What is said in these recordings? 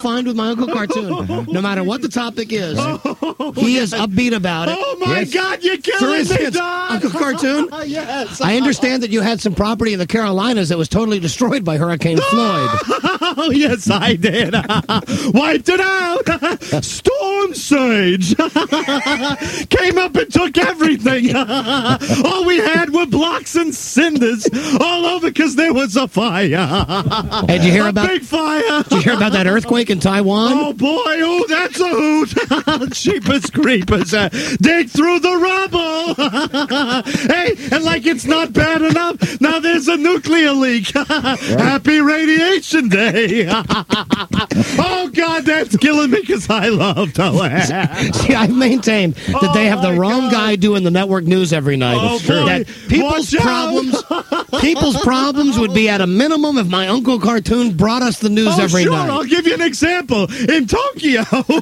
find with my Uncle Cartoon. No matter what the topic is, he is upbeat about it. Oh, my God, you're For killing me, instance, Don! Uncle Cartoon, Yes. I understand that you had some property in the Carolinas that was totally destroyed by Hurricane Floyd. Oh, yes, I did. Wiped it out. Storm surge. Came up and took everything. All we had were blocks and cinders all over because there was a fire. Hey, did you hear a about big fire? Did you hear about that earthquake in Taiwan? Oh, boy. Oh, that's a hoot. Cheapest creepers. Dig through the rubble. Hey, and like it's not bad enough, now there's a nuclear leak. Happy Radiation Day. Oh, God, that's killing me because I love to laugh. See, I've maintained that they have the wrong guy doing the network news every night. Oh, boy. That people's problems would be at a minimum if my Uncle Cartoon brought us the news every sure. night. I'll give you an example. In Tokyo,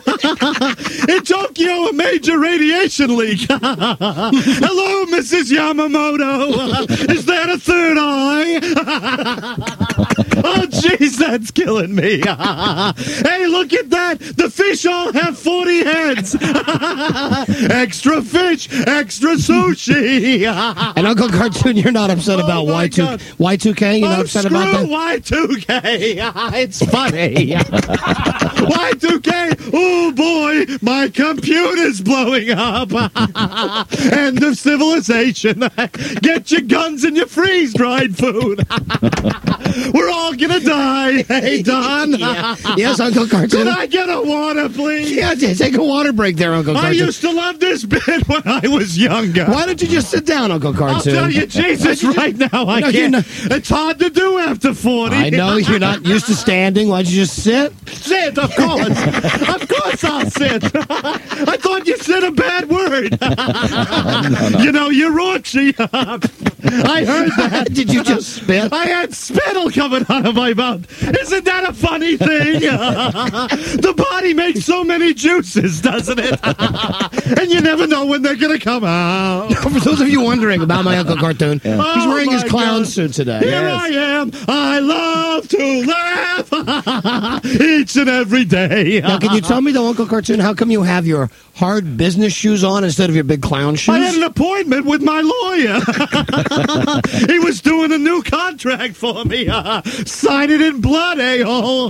a major radiation leak. Hello, Mrs. Yamamoto. Is that a third eye? Oh, jeez, that's killing me. Hey, look at that. The fish all have 40 heads. Extra fish, extra sushi. And Uncle Cartoon, you're not upset about Y2K? You're not upset about that? Y2K. It's funny. Y2K. Oh, boy, my computer's blowing up. End of civilization. Get your guns and your freeze-dried food. We're all gonna die. Hey, Don. Yes, Uncle Cartoon. Could I get a water, please? Yeah, take a water break there, Uncle Cartoon. I used to love this bit when I was younger. Why don't you just sit down, Uncle Cartoon? I'll tell you, Jesus, right now I can't. It's hard to do after 40. I know you're not used to standing. Why'd you just sit? Sit, of course. Of course I'll sit. I thought you said a bad word. No. You know, you're raunchy. I heard that. Did you just spit? I had spittle coming out of my mouth. Isn't that a funny thing? The body makes so many juices, doesn't it? And you never know when they're going to come out. For those of you wondering about my Uncle Cartoon, he's wearing his clown suit today. Here I am. I love to laugh each and every day. Now, can you tell me, though, Uncle Cartoon, how come you have your hard business shoes on instead of your big clown shoes? I had an appointment with my lawyer. He was doing a new contract for me. Sign it in blood, a-hole.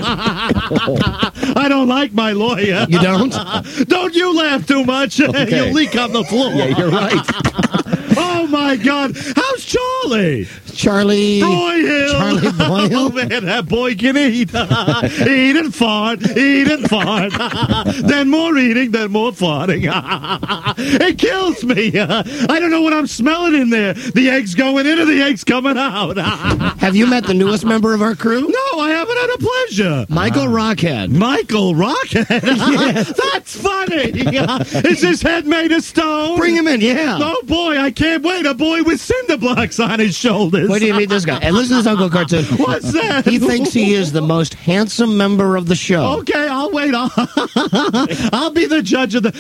I don't like my lawyer. You don't? Don't you laugh too much. Okay. You'll leak on the floor. Yeah, you're right. Oh, my God. How's Charlie? Charlie Broyhill. Charlie Broyhill? Oh, man, that boy can eat. Eat and fart. Eat and fart. Then more eating, then more farting. It kills me. I don't know what I'm smelling in there. The eggs going in or the eggs coming out. Have you met the newest member of our crew? No, I haven't had a pleasure. Michael Rockhead. Michael Rockhead? That's funny. Is his head made of stone? Bring him in, yeah. Oh, boy, I can't wait. A boy with cinder blocks on his shoulders. Wait till you meet this guy. And listen to this Uncle Cartoon. What's that? He thinks he is the most handsome member of the show. Okay, I'll wait. I'll be the judge of the...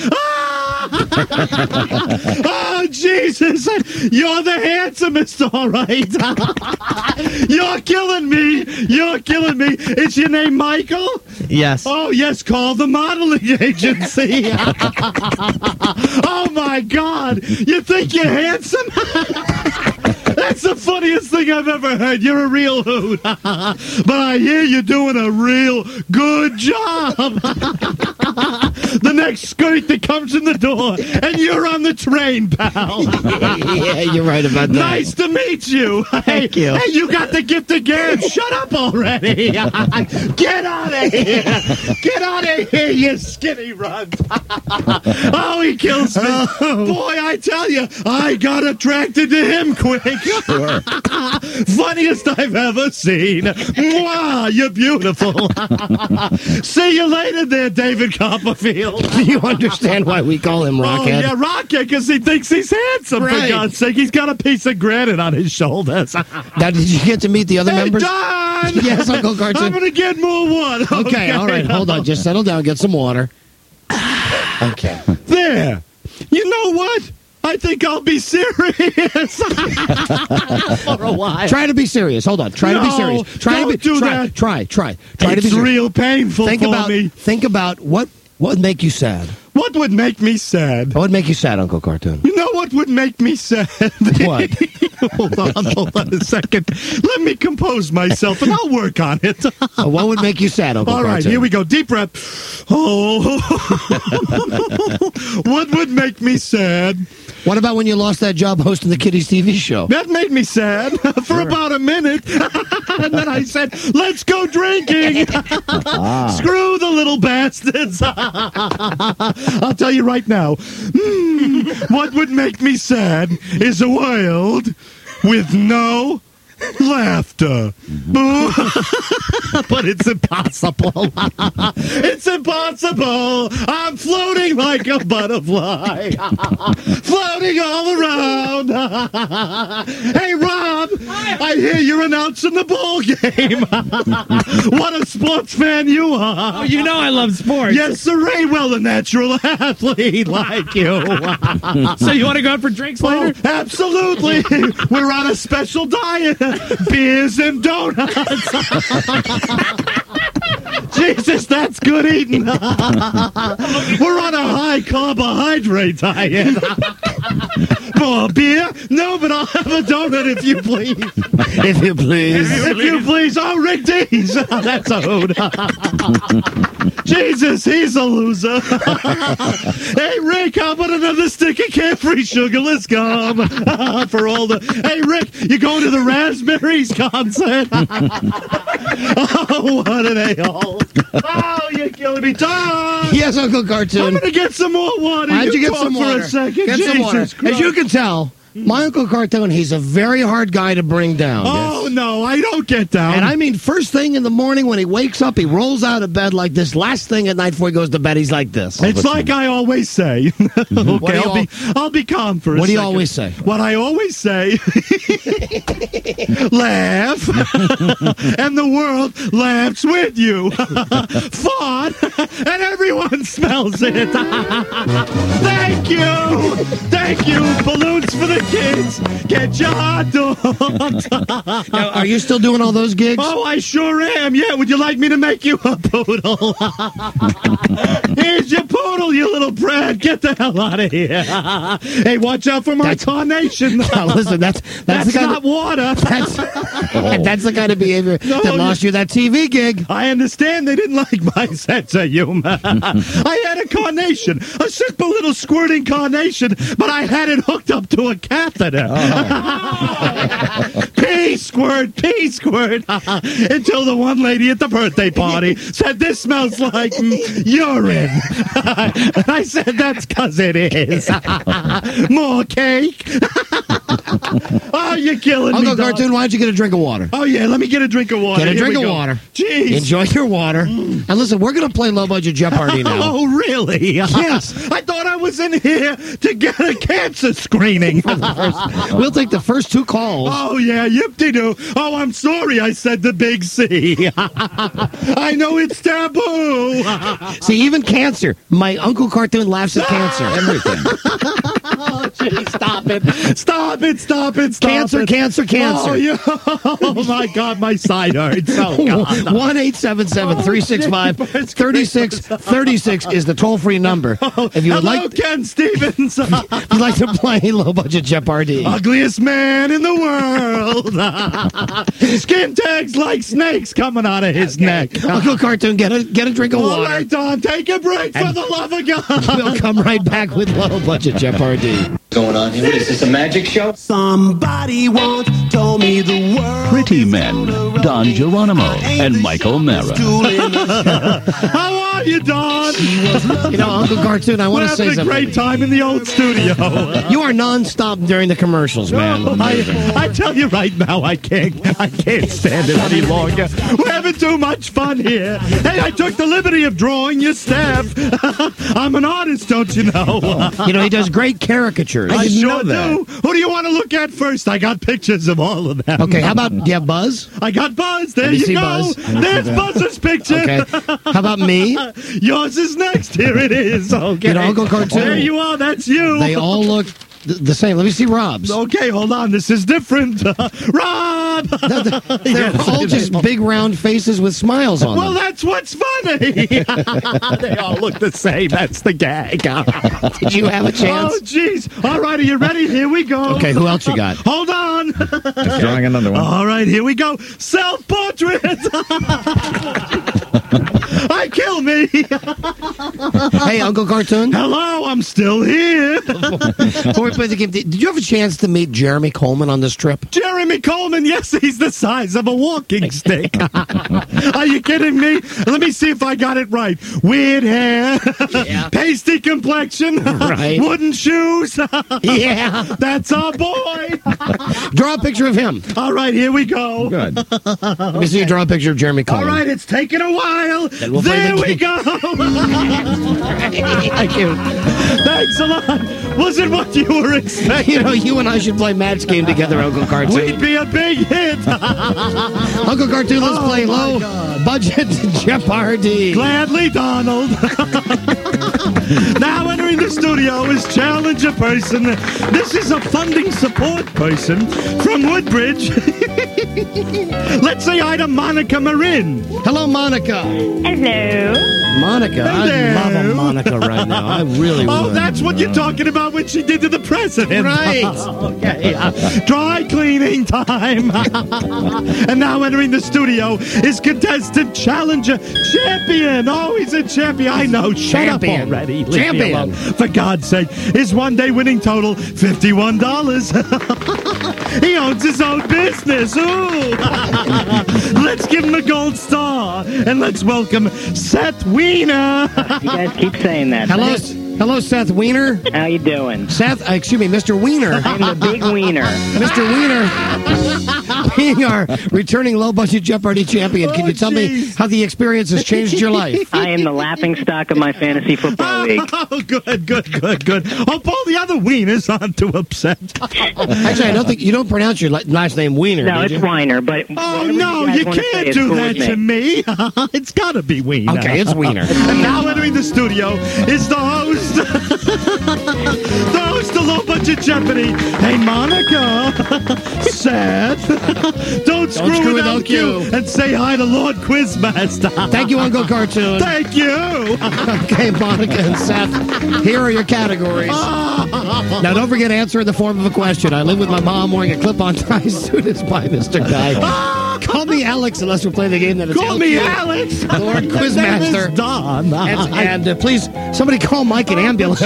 Oh, Jesus. You're the handsomest, all right. You're killing me. You're killing me. Is your name Michael? Yes. Oh, yes, call the modeling agency. Oh, my God. You think you're handsome? That's the funniest thing I've ever heard. You're a real hoot. But I hear you're doing a real good job. The next skirt that comes in the door, and you're on the train, pal. Yeah, you're right about that. Nice to meet you. Thank you. Hey, you got the gift of gab. Shut up already. Get out of here. Get out of here, you skinny runt. Oh, he kills me. Boy, I tell you, I got attracted to him quick. Sure. Funniest I've ever seen. Wow, you're beautiful. See you later there, David Copperfield. Do you understand why we call him Rockhead? Oh, yeah, Rockhead, because he thinks he's handsome, for Right. God's sake. He's got a piece of granite on his shoulders. Now, did you get to meet the other Hey, members? Don! Yes, Uncle Cartoon. I'm going to get more water. Okay, all right, hold on. Just settle down. Get some water. Okay. There. You know what? I think I'll be serious for a while. Try to be serious. Hold on. Try to be No, serious. Try don't to be do try, that. Try to be It's serious. real painful Think for about me. what would make you sad. What would make me sad? What would make you sad, Uncle Cartoon? You know what would make me sad? What? Hold on a second. Let me compose myself, and I'll work on it. What would make you sad, Uncle All Cartoon? right, here we go. Deep breath. Oh, what would make me sad? What about when you lost that job hosting the Kiddies TV show? That made me sad for about a minute. And then I said, let's go drinking. Screw the little bastards. I'll tell you right now. What would make me sad is a world with no laughter. But it's impossible. It's impossible. I'm floating like a butterfly. Floating all around. Hey, Rob, I hear you're announcing the ball game. What a sports fan you are. Oh, you know I love sports. Yes, sirree. Well, a natural athlete like you. So you want to go out for drinks Oh, later? absolutely. We're on a special diet. Beers and donuts. Jesus, that's good eating. We're on a high carbohydrate diet. More beer? No, but I'll have a donut if you please. If you please. If you please. Oh, Rick Dees. That's a hoot. Jesus, he's a loser. Hey, Rick, how about another stick of Carefree sugarless gum? For all the... Hey, Rick, you going to the Raspberries concert? Oh, what an a-hole. Oh, you're killing me. Tom! Yes, Uncle Cartoon. I'm going to get some more water. How'd you get talk some water? For a second. Get Jesus some water. Christ. As you can tell, my Uncle Cartoon, he's a very hard guy to bring down. Oh, no, I don't get down. And I mean, first thing in the morning when he wakes up, he rolls out of bed like this. Last thing at night before he goes to bed, he's like this. It's like I always say. Okay, I'll be calm for a second. What do you always say? What I always say, laugh, and the world laughs with you. Fart, and everyone smells it. Thank you. Thank you. Balloons for the kids. Get your hot dogs. Now, are you still doing all those gigs? Oh, I sure am. Yeah, would you like me to make you a poodle? Here's your poodle, you little brat. Get the hell out of here. Hey, watch out for my carnation. Now, listen, that's That's the kind not of water. that's the kind of behavior that lost you that TV gig. I understand they didn't like my sense of humor. I had a carnation, a simple little squirting carnation, but I had it hooked up to a catheter. Pee squirt, until the one lady at the birthday party said, this smells like urine. And I said, that's because it is. More cake. Oh, you're killing Uncle me, dog. Cartoon, why don't you get a drink of water? Oh, yeah, let me get a drink of water. Get a Here drink we of go. water. Jeez. Enjoy your water. And listen, we're going to play Low Budget Jeopardy now. Oh, really? Yes. I thought I was in here to get a cancer screening. We'll take the first two calls. Oh, yeah, yip-de-doo. Oh, I'm sorry I said the big C. I know it's taboo. See, even cancer. My Uncle Cartoon laughs at cancer. Everything. Oh, gee, stop it. Stop it, stop it, stop Cancer, it. cancer, cancer. Oh, yeah. Oh, my God, my side hurts. Oh, God. 1-877-365-3636 is the toll-free number. If you would Hello, like, Ken Stevens. if you'd like to play Low Budget Jeopardy. Ugliest man in the world. Skin tags like snakes coming out of his neck. Uncle Cartoon, get a drink of All water. right, Don, take a break for the love of God. We'll come right back with Low Budget Jeopardy. Going on here? What is this, a magic show? Somebody once told me the world. Pretty Men, Don Geronimo and Michael Mara. How are you, Don? You know, Uncle Cartoon, I We're want to say having a something. great time in the old studio. You are nonstop during the commercials, man. I tell you right now, I can't stand it any longer. We're having too much fun here. Hey, I took the liberty of drawing your staff. I'm an artist, don't you know? You know, he does great caricatures. I didn't sure know that. do. Who do you want to look at first? I got pictures of all of them. Okay, how about, do you have Buzz? I got Buzz. There Let me you see go. Buzz. There's Buzz's picture. Okay. How about me? Yours is next. Here it is. Okay. You know, Uncle Cartoon. There you are. That's you. They all look the same. Let me see Rob's. Okay, hold on. This is different. Rob! They're all just big round faces with smiles on Well, them. that's what's funny. They all look the same. That's the gag. Did you have a chance? Oh, jeez. All right, are you ready? Here we go. Okay, who else you got? Hold on. Just drawing another one. All right, here we go. Self-portrait. Hi, kill me. Hey, Uncle Cartoon. Hello, I'm still here. Before we play the game, did you have a chance to meet Jeremy Coleman on this trip? Jeremy Coleman, yes, he's the size of a walking stick. Are you kidding me? Let me see if I got it right. Weird hair, pasty complexion, Right. wooden shoes. Yeah. That's our boy. Draw a picture of him. All right, here we go. Good. Let me see you draw a picture of Jeremy All Coleman. right, it's taken a while. Then we'll play There the we game. go. Thank you. Thanks a lot. Wasn't what you were expecting. You know, you and I should play Match Game together, Uncle Cartoon. We'd be a big hit. Uncle Cartoon, let's play my low God. budget Jeopardy. Gladly, Donald. Now entering the studio is Challenger person. This is a funding support person from Woodbridge. Let's say hi to Monica Marin. Hello, Monica. Hello. Monica, I Hello. love a Monica right now. I really Oh, would. that's what you're talking about when she did to the president. Right. Okay. Dry cleaning time. And now entering the studio is contestant Challenger champion. Oh, he's a champion. I know. Shut up Champion. already. Leave me Champion. alone. For God's sake. His one-day winning total, $51. He owns his own business. Ooh. Let's give him a gold star. And let's welcome Seth Wiener. You guys keep saying that. Hello, Seth Wiener. How you doing? Seth, excuse me, Mr. Wiener. I'm the big wiener. Mr. Wiener, being our returning low-budget Jeopardy champion, can you tell me how the experience has changed your life? I am the laughing stock of my fantasy football league. Oh, good. Hope all the other wieners aren't too upset. Actually, I don't think you don't pronounce your last name Wiener. No, did it's you? Weiner, but Oh, whatever no, guys you wanna say can't is do cool that with to me. It's got to be Wiener. Okay, it's Wiener. And now entering the studio is the host. The host of Low Budget Jeopardy. Hey, Monica. Seth. Don't screw without you. And say hi to Lord Quizmaster. Thank you, Uncle Cartoon. Thank you. Okay, Monica and Seth, here are your categories. Now, don't forget to answer in the form of a question. I live with my mom wearing a clip-on tie suit as by Mr. Guy. Call me Alex unless we're playing the game that is Call me LQ. Alex. Lord Quizmaster. Don. And please, somebody call Mike an ambulance.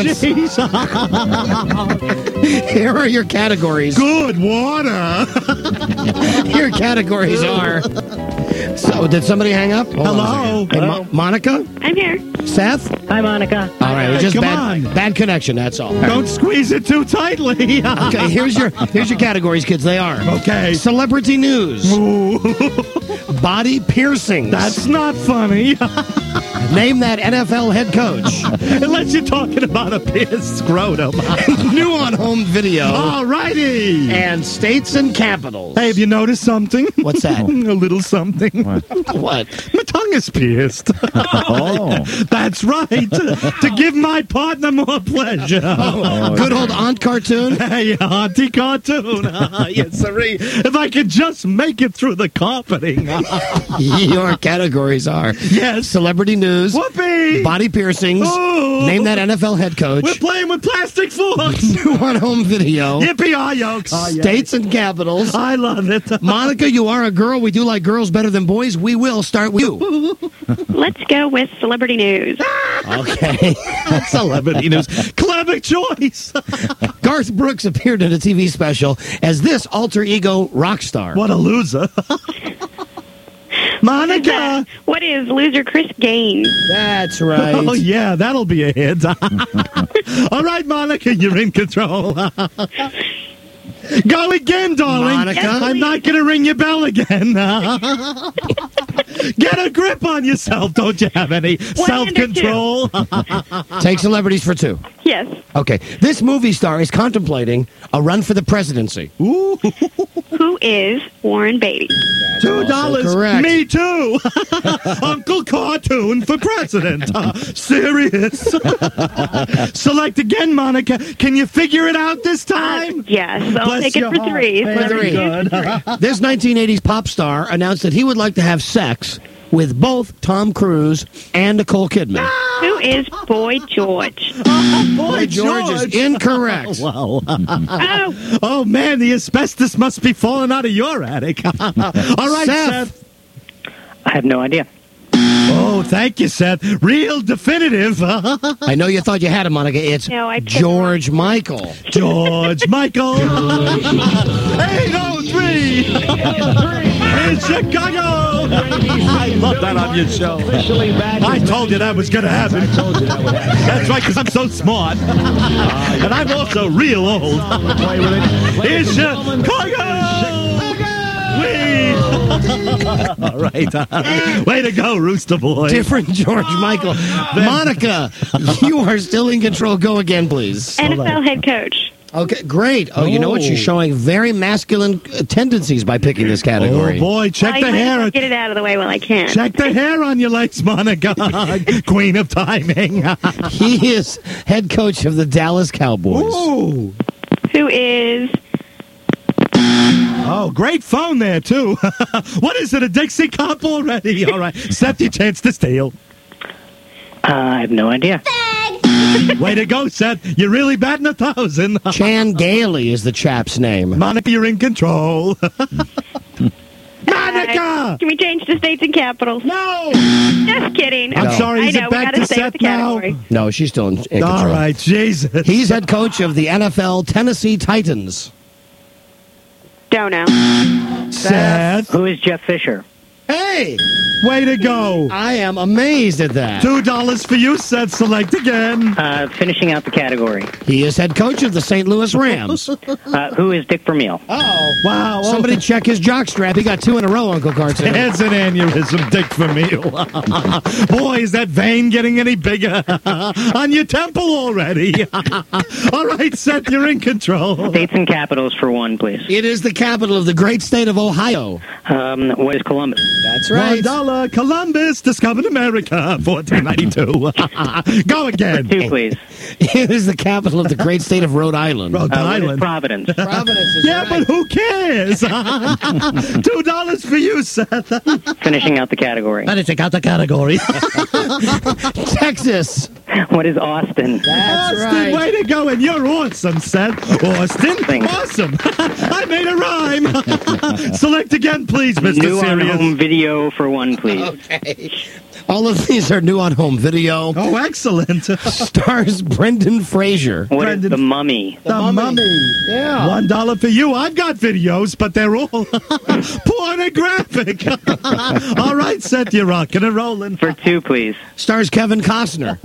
Here are your categories. Good water. Your categories are. So, did somebody hang up? Hold on a Hello. second. Hey, Monica? I'm here. Seth? Hi, Monica. All right, it's just Come bad connection, that's all. Don't squeeze it too tightly. Okay, here's your categories, kids. They are Okay. celebrity news, Ooh, body piercings. that's not funny. Name that NFL head coach. Unless you're talking about a pierced scrotum. New on home video. All righty. And states and capitals. Hey, have you noticed something? What's that? A little something. What? My tongue is pierced. Oh. That's right. To give my partner more pleasure. Good old Aunt Cartoon. Hey, Auntie Cartoon. Yes, sirree. If I could just make it through the carpeting. Your categories are Yes. celebrity news, Whoopee. body piercings, Ooh. name that NFL head coach, We're playing with plastic forks. new on home video, Yippee-yi-yokes. states and capitals. I love it. Monica, you are a girl. We do like girls better than boys. We will start with you. Let's go with celebrity news. Okay. Celebrity news. Clever choice. Garth Brooks appeared in a TV special as this alter ego rock star. What a loser. Monica. What is loser Chris Gaines? That's right. Oh, yeah, that'll be a hit. All right, Monica, you're in control. Go again, darling. Monica? Yes, I'm not going to ring your bell again. Get a grip on yourself. Don't you have any self-control? Take celebrities for two. Yes. Okay. This movie star is contemplating a run for the presidency. Ooh. Who is Warren Beatty? $2. correct. Me too. Uncle Cartoon for president. Serious. Select again, Monica. Can you figure it out this time? Yes, I'll Bless take it your for heart. 3. Very good. This 1980s pop star announced that he would like to have sex with both Tom Cruise and Nicole Kidman. Who is Boy George? Boy, George is incorrect. Wow. Oh, Oh, man, the asbestos must be falling out of your attic. All right, Seth. I have no idea. Oh, thank you, Seth. Real definitive. I know you thought you had him, Monica. It's No, I picked George Michael. George Michael. 803 in Chicago. I love that on your show. I told you that was going to happen. That's right, because I'm so smart. And I'm also real old. In Chicago. All right. Way to go, Rooster Boy. Different George Michael. Monica, you are still in control. Go again, please. NFL head coach. Okay, great. Oh, you know what? You're showing very masculine tendencies by picking this category. Oh, boy, check I the might as well hair. get it out of the way while I can. Check the hair on your legs, Monica. Queen of timing. He is head coach of the Dallas Cowboys. Ooh. Who is Oh, great phone there, too. What is it, a Dixie Cup already? All right, Seth, your chance to steal. I have no idea. Way to go, Seth. You're really batting 1,000. Chan Gailey is the chap's name. Monica, you're in control. Monica! Can we change the states and capitals? No! Just kidding. I'm sorry, I is know, it we back gotta to stay with Seth the category. now? No, she's still in control. All right, Jesus. He's head coach of the NFL Tennessee Titans. Don't know. Seth. Who is Jeff Fisher? Hey, Way to go. I am amazed at that. $2 for you, Seth. Select again. Finishing out the category. He is head coach of the St. Louis Rams. Who is Dick Vermeil? Uh-oh. Wow. Somebody check his jockstrap. He got 2 in a row, Uncle Carson. It's an aneurysm, Dick Vermeil. Boy, is that vein getting any bigger on your temple already. All right, Seth, you're in control. States and capitals for 1, please. It is the capital of the great state of Ohio. What is Columbus? That's right. $1. Columbus discovered America, 1492. Go again. 2, please. It is the capital of the great state of Rhode Island. Rhode What is Island. Providence? Providence is Yeah, right. but who cares? $2 for you, Seth. Finishing out the category. Better check out the category. Texas. What is Austin? That's Austin, way to go, and you're awesome, Seth. Austin, Thanks. awesome. I made a rhyme. Select again, please, Mr. New Serious. on-home video for 1, please. Okay. All of these are new on home video. Oh, excellent. Stars Brendan Fraser. What is Brendan- the Mummy? The mummy. Yeah. $1 for you. I've got videos, but they're all pornographic. All right, Seth, you're rocking and rolling. For 2, please. Stars Kevin Costner.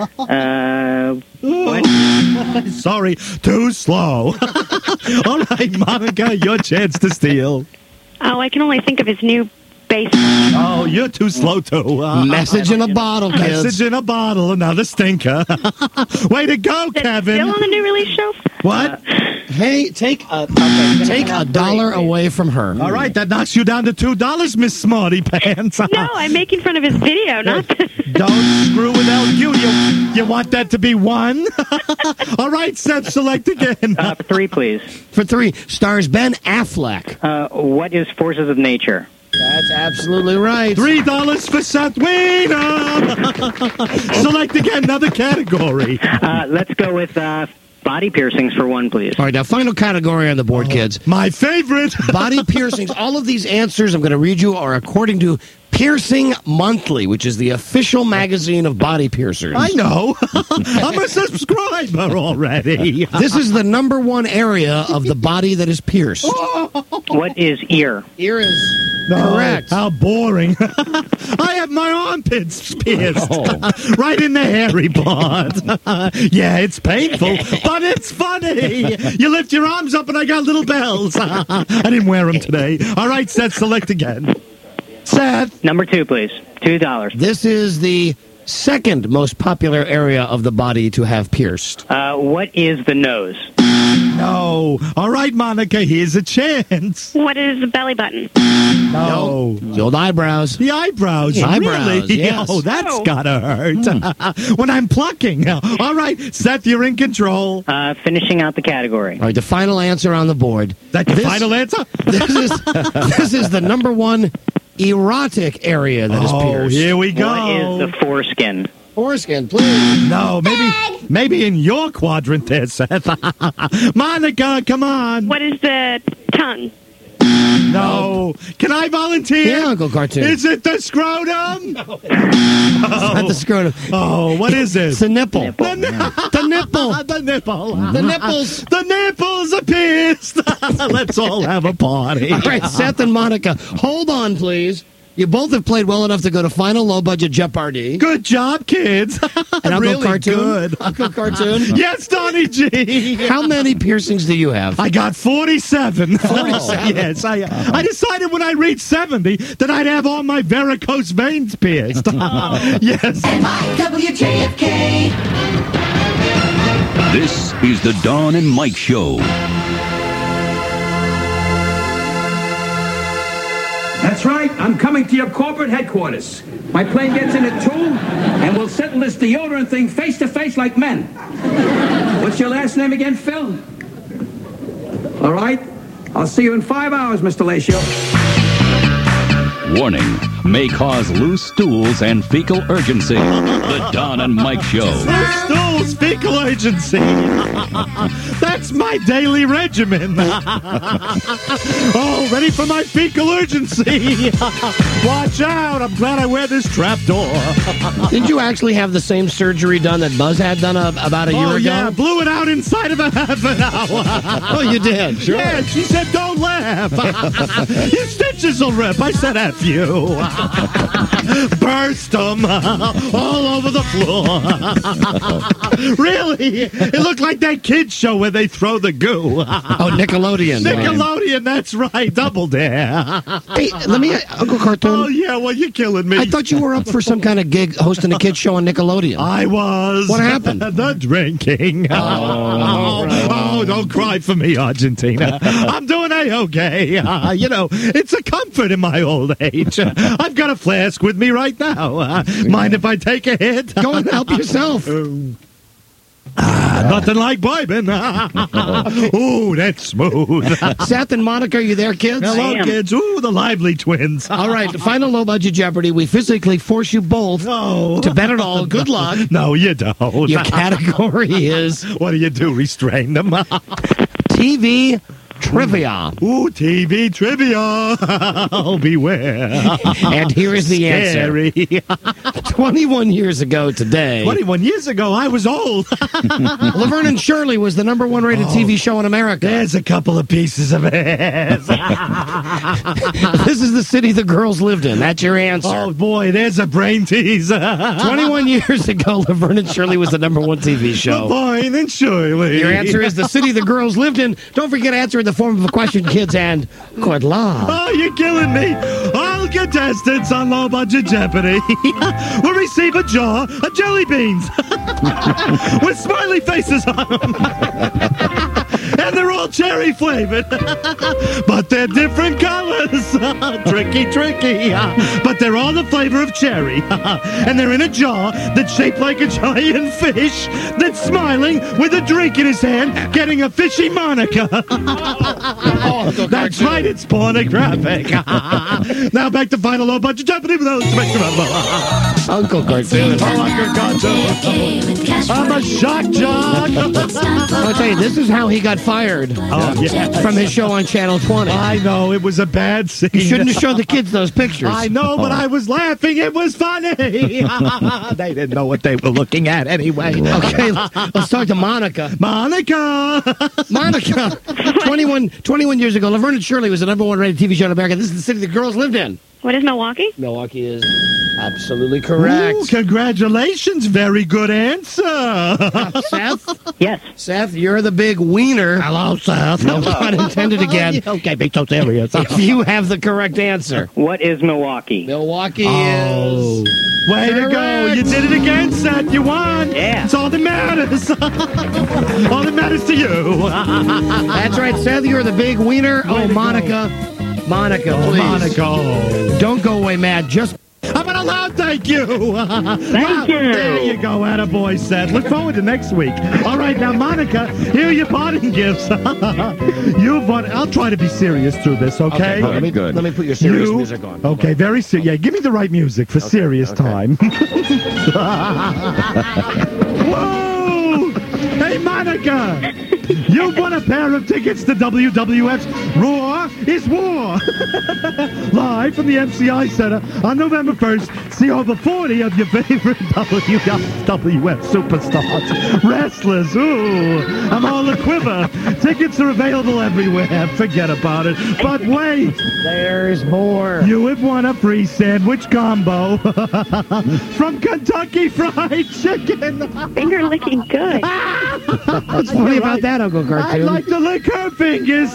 What? Sorry, too slow. All right, Monica, your chance to steal. Oh, I can only think of his new bass. Oh, you're too slow, too. Message in a bottle, kids. Message in a bottle, another stinker. Way to go, Kevin. Still on the new release show? What? Hey, take $1 away from her. All right, that knocks you down to $2, Miss Smarty Pants. No, I'm making fun of his video, not the... Don't screw with LQ. You want that to be 1? All right, Seth, select again. For 3, please. For 3, stars Ben Affleck. What is Forces of Nature? That's absolutely right. $3 for Seth Wiener. Select again, another category. Let's go with body piercings for 1, please. All right, now final category on the board, kids. My favorite. Body piercings. All of these answers I'm going to read you are according to Piercing Monthly, which is the official magazine of body piercers. I know. I'm a subscriber already. This is the number 1 area of the body that is pierced. What is ear? Ear is correct. How boring. I have my armpits pierced. Right in the hairy part. Yeah, it's painful, but it's funny. You lift your arms up and I got little bells. I didn't wear them today. All right, Seth, select again. Seth. Number 2, please. $2. This is the second most popular area of the body to have pierced. What is the nose? No. All right, Monica, here's a chance. What is a belly button? No. The old eyebrows. The eyebrows. Eyebrows, Really? yes. Oh, that's Oh. gotta hurt. When I'm plucking. All right, Seth, you're in control. Finishing out the category. All right, the final answer on the board. That your This- final answer? This is the number one erotic area that is Oh, pierced. here we go. What is the foreskin? Foreskin, please. No, maybe in your quadrant there, Seth. Monica, come on. What is the tongue? No. Can I volunteer? Yeah, Uncle Cartoon. Is it the scrotum? Not the scrotum. Oh, what is It's this? the nipple. Nipple. The nipple. The nipple. The nipples. The nipples are pierced. Let's all have a party. All right, Seth and Monica, hold on, please. You both have played well enough to go to final low-budget Jeopardy. Good job, kids. And Uncle really Cartoon. good. Uncle Cartoon. Yes, Donnie G. How many piercings do you have? I got 47. 47? Yes, I decided when I reached 70 that I'd have all my varicose veins pierced. Yes. WJFK. This is the Dawn and Mike Show. That's right. I'm coming to your corporate headquarters. My plane gets in at 2, and we'll settle this deodorant thing face to face like men. What's your last name again, Phil? All right. I'll see you in 5 hours, Mr. Lacio. Warning, may cause loose stools and fecal urgency. The Dawn and Mike Show. Loose stools, fecal urgency. That's my daily regimen. Oh, ready for my fecal urgency. Watch out. I'm glad I wear this trap door. Did you actually have the same surgery done that Buzz had done about a year Oh, ago? yeah. Blew it out inside of a half an hour. Oh, you did? Sure. Yeah, she said, don't laugh. Your stitches will rip. I said, F you. Burst them all over the floor. Really? It looked like that kid's show where they throw the goo. Oh, Nickelodeon. Nickelodeon, that's right. Double Dare. Hey, let me, Uncle Cartoon. Oh, yeah, well, you're killing me. I thought you were up for some kind of gig hosting a kids show on Nickelodeon. I was. What happened? The drinking. Oh, don't cry for me, Argentina. I'm doing A-okay. You know, it's a comfort in my old age. I've got a flask with me right now. Mind if I take a hit? Go and help yourself. Nothing like bourbon. Ooh, that's smooth. Seth and Monica, are you there, kids? Hello, am. kids. Ooh, the lively twins. All right, the final low-budget Jeopardy. We physically force you both to bet it all. Good luck. No, you don't. Your category is What do you do? Restrain them? TV trivia. Ooh, TV trivia. Oh, beware. And here is the answer. Scary. 21 years ago today, 21 years ago, I was old. Laverne and Shirley was the number one rated TV show in America. There's a couple of pieces of ass. This is the city the girls lived in. That's your answer. Oh, boy, there's a brain tease. 21 years ago, Laverne and Shirley was the number one TV show. Laverne and Shirley. Your answer is the city the girls lived in. Don't forget to answer in the form of a question, kids, and good luck. Oh, you're killing me. All contestants on Low Budget Jeopardy will receive a jar of jelly beans with smiley faces on them. And they're all cherry flavored. But they're different colors. Tricky. But they're all the flavor of cherry. And they're in a jar that's shaped like a giant fish that's smiling with a drink in his hand, getting a fishy Monica. That's right, it's pornographic. Now back to final low budget Jeopardy with Alex Spectrum. Uncle Cartoon. Oh, Uncle Cartoon. I'm a shock jock. I'll tell you, this is how he got fired from his show on Channel 20. I know, it was a bad scene. You shouldn't have showed the kids those pictures. I know, but I was laughing. It was funny. They didn't know what they were looking at anyway. Okay, let's talk to Monica. Monica. 21 years ago, Laverne and Shirley was the number one rated TV show in America. This is the city the girls lived in. What is Milwaukee? Milwaukee is Absolutely correct. Ooh, congratulations. Very good answer. Seth? Yes. Seth, you're the big wiener. Hello, Seth. No pun intended again. Okay, be so serious. If you have the correct answer. What is Milwaukee? Milwaukee Oh. is... Way to go. You did it again, Seth. You won. Yeah. It's all that matters. All that matters to you. That's right, Seth, you're the big wiener. Oh, Monica. Monica, please. Monica. Don't go away mad. Just... How about a loud thank you? Thank you. There you go, attaboy, Seth. Look forward to next week. All right, now, Monica, here are your parting gifts. You've won. I'll try to be serious through this, okay? let me put your serious music on. Okay, very serious. Yeah, give me the right music for serious time. Whoa! Hey, Monica! You've won a pair of tickets to WWF's Roar is War. Live from the MCI Center on November 1st, see over 40 of your favorite WWF superstars. Wrestlers, ooh, I'm all a quiver. Tickets are available everywhere. Forget about it. But wait. There's more. You have won a free sandwich combo from Kentucky Fried Chicken. Finger licking good. What's funny about that, Uncle Cartoon? I'd like to lick her fingers.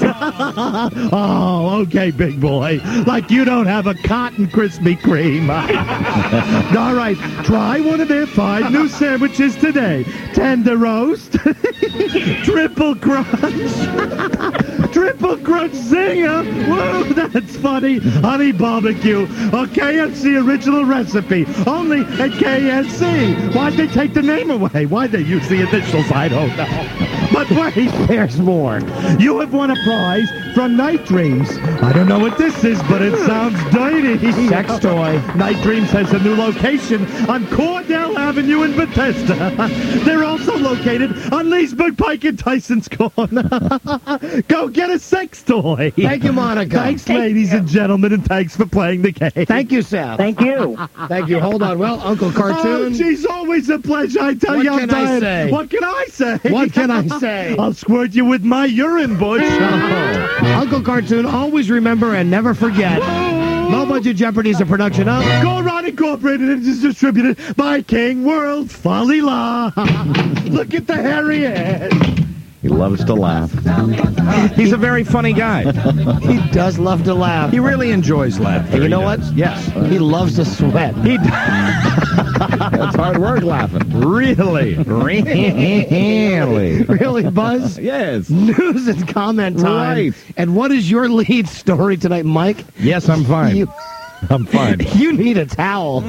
Oh, okay, big boy. Like you don't have a cotton Krispy Kreme. All right, try one of their 5 new sandwiches today. Tender roast, triple crunch, triple crunch zinger. Whoa, that's funny. Honey barbecue, a KFC original recipe. Only at KFC. Why'd they take the name away? Why'd they use the initials? I don't know. But wait, there's more. You have won a prize from Night Dreams. I don't know what this is, but it sounds dirty. Sex toy. Night Dreams has a new location on Cordell Avenue in Bethesda. They're also located on Leesburg Pike and Tyson's Corner. Go get a sex toy. Thank you, Monica. Thanks, ladies and gentlemen, and thanks for playing the game. Thank you, Seth. Thank you. Thank you. Hold on. Well, Uncle Oh, Cartoon. geez, always a pleasure. I tell What you, I'm can I tired. say? What can I say? What can I say? I'll squirt you with my urine bush. Uncle Cartoon, always remember and never forget. Low Budget Jeopardy is a production of Go Around Incorporated and is distributed by King World Folly La. Look at the hairy head. He loves to laugh. He's a very funny guy. He does love to laugh. He really enjoys laughter. And you know what? Yes. He loves to sweat. That's hard work laughing. Really? Really? Really, Buzz? Yes. News and comment time. Right. And what is your lead story tonight, Mike? Yes, I'm fine. You, I'm fine. you need a towel.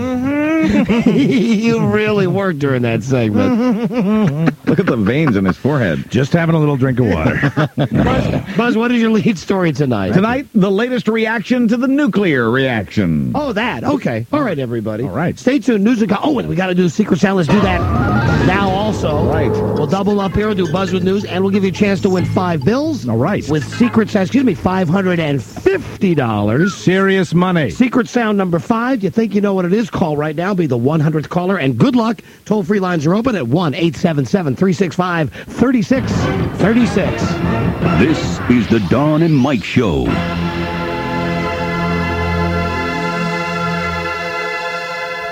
You really worked during that segment. Look at the veins in his forehead. Just having a little drink of water. Buzz, what is your lead story tonight? Tonight, the latest reaction to the nuclear reaction. Oh, that. Okay. All right, everybody. All right. Stay tuned. News and and we got to do Secret Sound. Let's do that now also. Right. We'll double up here, do Buzz with News, and we'll give you a chance to win 5 bills. All right. With Secret Sound, $550. Serious money. Secret Sound number 5. You think you know what it is? Call right now. Be the 100th caller. And good luck. Toll-free lines are open at 1-877-365-3636. This is the Dawn and Mike Show.